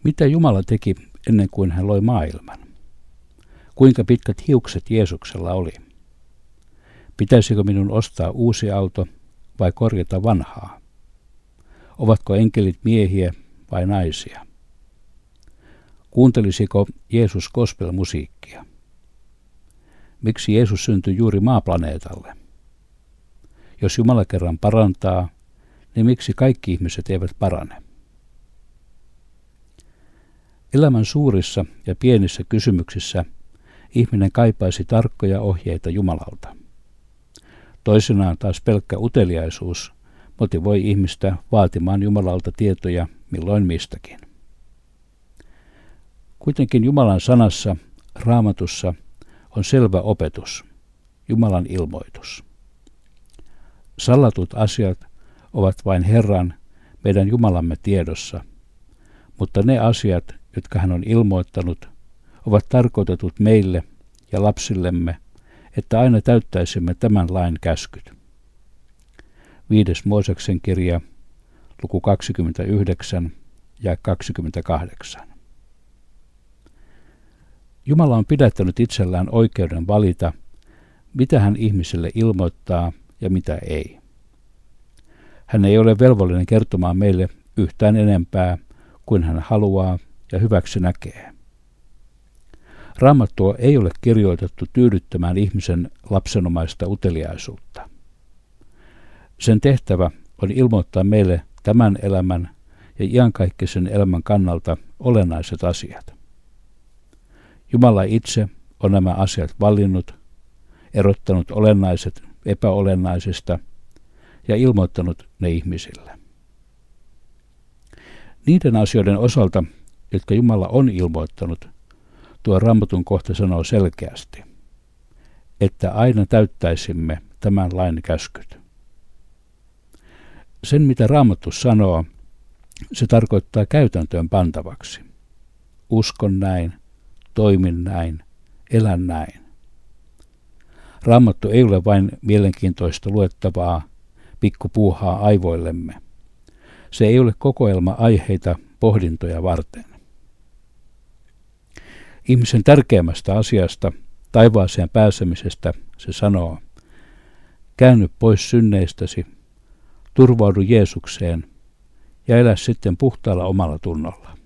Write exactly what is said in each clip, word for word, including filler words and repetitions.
Mitä Jumala teki ennen kuin hän loi maailman? Kuinka pitkät hiukset Jeesuksella oli? Pitäisikö minun ostaa uusi auto vai korjata vanhaa? Ovatko enkelit miehiä vai naisia? Kuuntelisiko Jeesus gospel-musiikkia? Miksi Jeesus syntyi juuri maaplaneetalle? Jos Jumala kerran parantaa, niin miksi kaikki ihmiset eivät parane? Elämän suurissa ja pienissä kysymyksissä ihminen kaipaisi tarkkoja ohjeita Jumalalta. Toisinaan taas pelkkä uteliaisuus motivoi ihmistä vaatimaan Jumalalta tietoja milloin mistäkin. Kuitenkin Jumalan sanassa, Raamatussa, on selvä opetus, Jumalan ilmoitus. Salatut asiat ovat vain Herran, meidän Jumalamme tiedossa, mutta ne asiat, jotka hän on ilmoittanut, ovat tarkoitetut meille ja lapsillemme, että aina täyttäisimme tämän lain käskyt. Viides Mooseksen kirja, luku kaksikymmentäyhdeksän ja kaksikymmentäkahdeksan. Jumala on pidättänyt itsellään oikeuden valita, mitä hän ihmiselle ilmoittaa ja mitä ei. Hän ei ole velvollinen kertomaan meille yhtään enempää kuin hän haluaa ja hyväksi näkee. Raamattua ei ole kirjoitettu tyydyttämään ihmisen lapsenomaista uteliaisuutta. Sen tehtävä on ilmoittaa meille tämän elämän ja iankaikkisen elämän kannalta olennaiset asiat. Jumala itse on nämä asiat valinnut, erottanut olennaiset epäolennaisista ja ilmoittanut ne ihmisille. Niiden asioiden osalta, jotka Jumala on ilmoittanut, tuo Raamatun kohta sanoo selkeästi, että aina täyttäisimme tämän lain käskyt. Sen, mitä Raamattu sanoo, se tarkoittaa käytäntöön pantavaksi. Uskon näin, toimin näin, elän näin. Raamattu ei ole vain mielenkiintoista luettavaa, pikkupuuhaa aivoillemme. Se ei ole kokoelma aiheita pohdintoja varten. Ihmisen tärkeimmästä asiasta, taivaaseen pääsemisestä, se sanoo, käänny pois synneistäsi, turvaudu Jeesukseen ja elä sitten puhtaalla omalla tunnolla.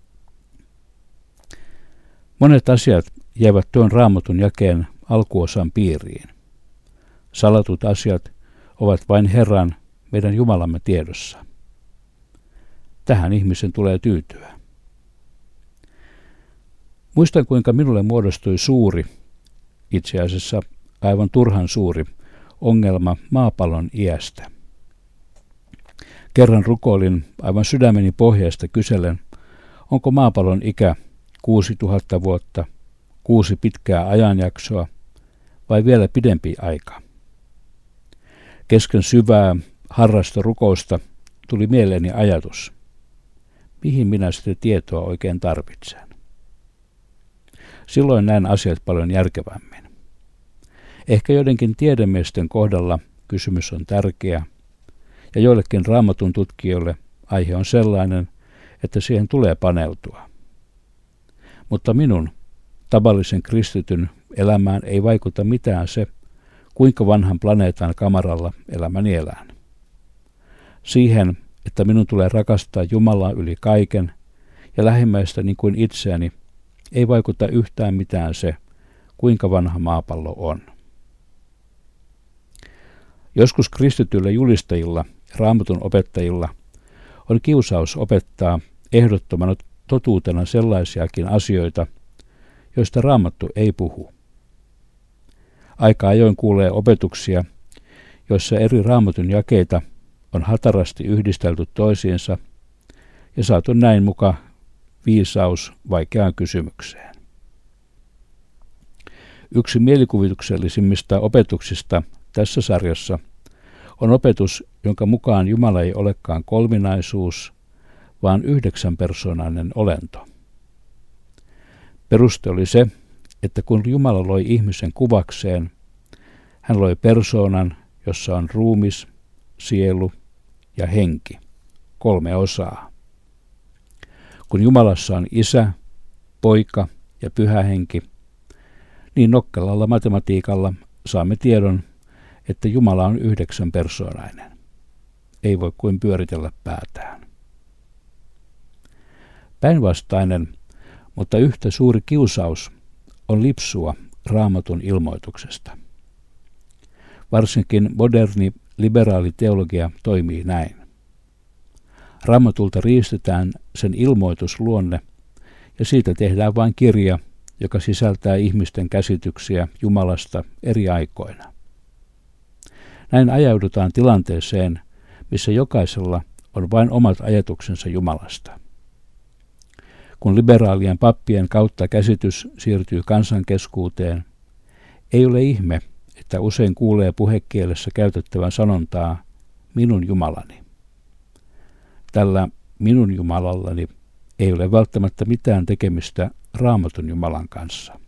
Monet asiat jäävät tuon Raamatun jakeen alkuosan piiriin. Salatut asiat ovat vain Herran, meidän Jumalamme tiedossa. Tähän ihmisen tulee tyytyä. Muistan, kuinka minulle muodostui suuri, itse asiassa aivan turhan suuri, ongelma maapallon iästä. Kerran rukoilin aivan sydämeni pohjasta kysellen, onko maapallon ikä kuusituhatta vuotta, kuusi pitkää ajanjaksoa vai vielä pidempi aika. Kesken syvää, harrasta rukousta tuli mieleeni ajatus, mihin minä sitä tietoa oikein tarvitsen. Silloin näen asiat paljon järkevämmin. Ehkä joidenkin tiedemiesten kohdalla kysymys on tärkeä, ja joillekin Raamatun tutkijoille aihe on sellainen, että siihen tulee paneutua. Mutta minun, tavallisen kristityn, elämään ei vaikuta mitään se, kuinka vanhan planeetan kamaralla elämäni elän. Siihen, että minun tulee rakastaa Jumalaa yli kaiken ja lähimmäistä niin kuin itseäni, ei vaikuta yhtään mitään se, kuinka vanha maapallo on. Joskus kristityillä julistajilla ja Raamatun opettajilla on kiusaus opettaa ehdottomana totuutena sellaisiakin asioita, joista Raamattu ei puhu. Aika ajoin kuulee opetuksia, joissa eri Raamatun jakeita on hatarasti yhdistelty toisiinsa ja saatu näin muka viisaus vaikeaan kysymykseen. Yksi mielikuvituksellisimmista opetuksista tässä sarjassa on opetus, jonka mukaan Jumala ei olekaan kolminaisuus, vaan yhdeksänpersoonainen olento. Peruste oli se, että kun Jumala loi ihmisen kuvakseen, hän loi persoonan, jossa on ruumis, sielu ja henki, kolme osaa. Kun Jumalassa on Isä, Poika ja Pyhä Henki, niin nokkelalla matematiikalla saamme tiedon, että Jumala on yhdeksän persoonainen. Ei voi kuin pyöritellä päätään. Päinvastainen, mutta yhtä suuri kiusaus on lipsua Raamatun ilmoituksesta. Varsinkin moderni liberaali teologia toimii näin. Raamatulta riistetään sen ilmoitusluonne ja siitä tehdään vain kirja, joka sisältää ihmisten käsityksiä Jumalasta eri aikoina. Näin ajaudutaan tilanteeseen, missä jokaisella on vain omat ajatuksensa Jumalasta. Kun liberaalien pappien kautta käsitys siirtyy kansan keskuuteen, ei ole ihme, että usein kuulee puhekielessä käytettävän sanontaa minun Jumalani. Tällä minun Jumalallani ei ole välttämättä mitään tekemistä Raamatun Jumalan kanssa.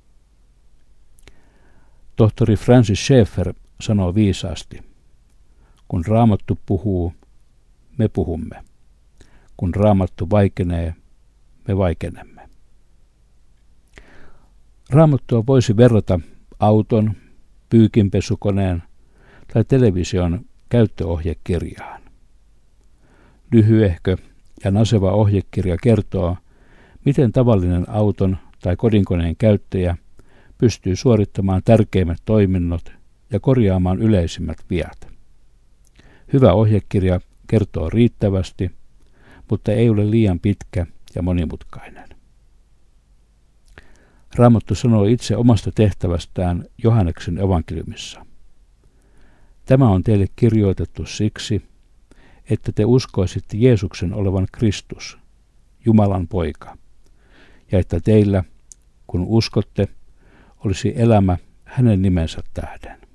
Tohtori Francis Schaeffer sanoo viisaasti, kun Raamattu puhuu, me puhumme. Kun Raamattu vaikenee, me vaikenemme. Raamattua voisi verrata auton, pyykinpesukoneen tai television käyttöohjekirjaan. Lyhyehkö ja naseva ohjekirja kertoo, miten tavallinen auton tai kodinkoneen käyttäjä pystyy suorittamaan tärkeimmät toiminnot ja korjaamaan yleisimmät viat. Hyvä ohjekirja kertoo riittävästi, mutta ei ole liian pitkä ja monimutkainen. Raamattu sanoo itse omasta tehtävästään Johanneksen evankeliumissa. Tämä on teille kirjoitettu siksi, että te uskoisitte Jeesuksen olevan Kristus, Jumalan poika, ja että teillä, kun uskotte, olisi elämä hänen nimensä tähden.